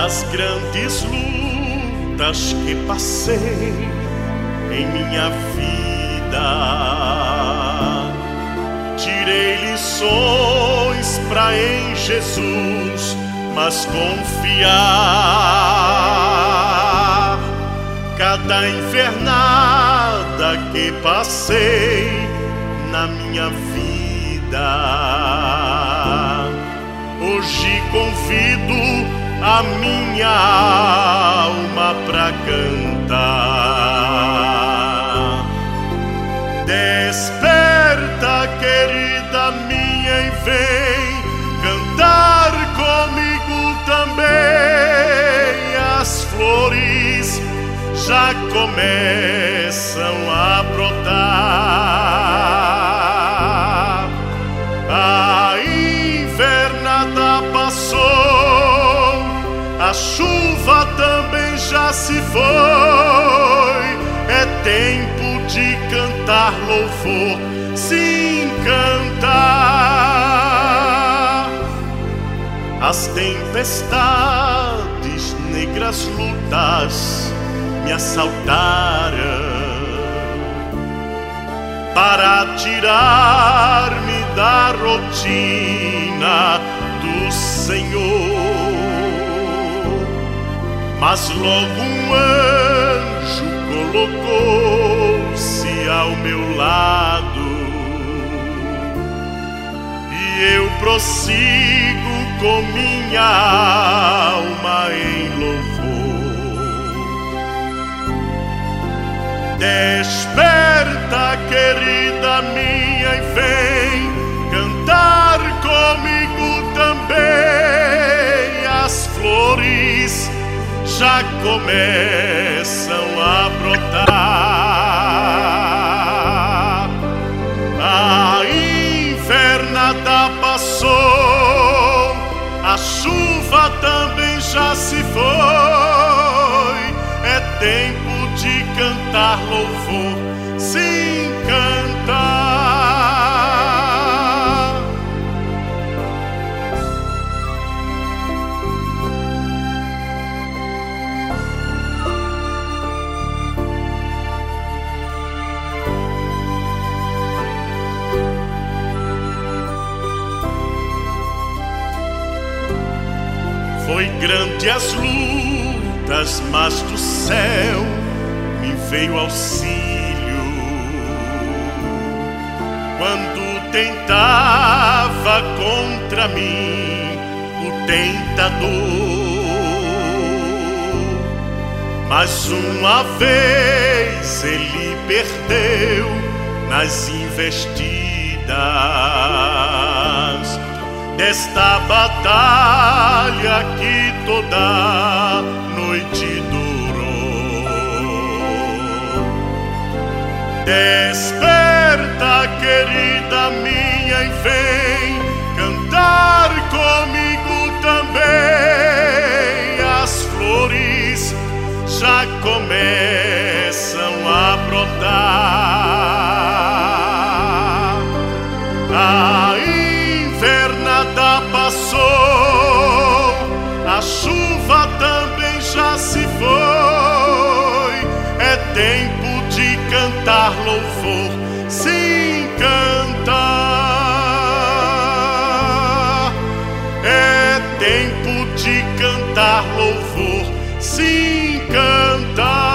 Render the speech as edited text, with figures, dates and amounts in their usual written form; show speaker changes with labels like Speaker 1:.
Speaker 1: das grandes lutas que passei em minha vida, tirei lições pra em Jesus mas confiar. Cada invernada que passei na minha vida, hoje convido a minha alma pra cantar. Desperta, querida minha, e vem cantar comigo também. As flores já começam a brotar. A invernada passou, a chuva também já se foi. É tempo de cantar louvor, sim, cantar. As tempestades, negras lutas me assaltaram para tirar-me da rotina do Senhor. Mas logo um anjo colocou-se ao meu lado e eu prossigo com minha alma em louvor. Desperta, querida minha, e vem cantar comigo também. As flores já começam a brotar. A invernada passou, a chuva também já se foi. É tempo de cantar louvor, sim, cantar. Foi grande as lutas, mas do céu me veio auxílio. Quando tentava contra mim o tentador, mas uma vez ele perdeu nas investidas desta batalha que toda noite durou. Desperta, querida minha, e vem cantar comigo também. As flores já começam a brotar. A invernada passou, a chuva também já se foi. É tempo de cantar louvor, sim, cantar. É tempo de cantar louvor, sim, cantar.